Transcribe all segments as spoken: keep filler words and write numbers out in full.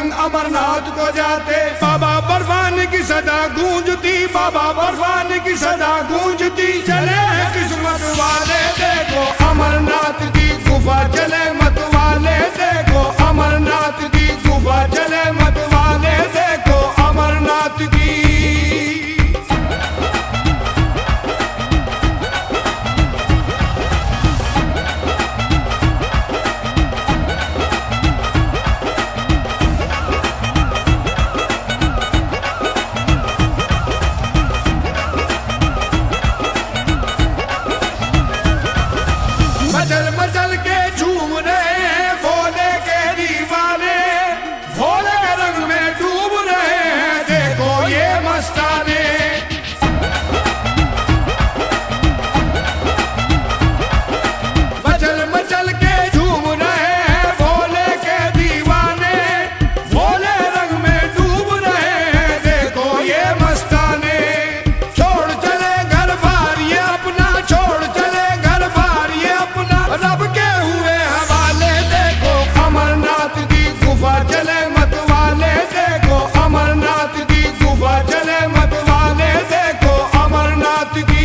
संग अमरनाथ को जाते। बाबा बर्फानी की सदा गूंजती, बाबा बर्फानी की सदा गूंजती। चले किस्मत वाले देखो अमरनाथ की गुफा, चले मत वाले देखो अमरनाथ की गुफा, चले मत वाले देखो अमरनाथ की। मचल मचल के झूम रहे हैं भोले के दीवाने, भोले रंग में डूब रहे हैं देखो ये मस्ताने। मचल मचल के झूम रहे हैं भोले के दीवाने, भोले रंग में डूब रहे हैं देखो ये मस्ताने। छोड़ चले घर बार ये अपना, छोड़ चले घर बार ये अपना, रब के हुए हवाले देखो अमरनाथ की गुफा, चले मत वाले देखो अमरनाथ की गुफा, चले मत वाले देखो अमरनाथ की।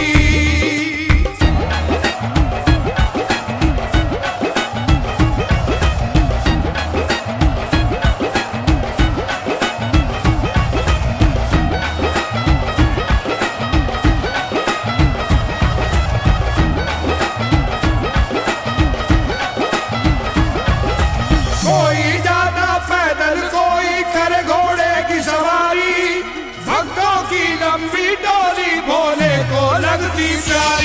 कोई जाता पैदल कोई करे घोड़े की सवारी, भक्तों की लंबी डोली भोले को लगती प्यारी।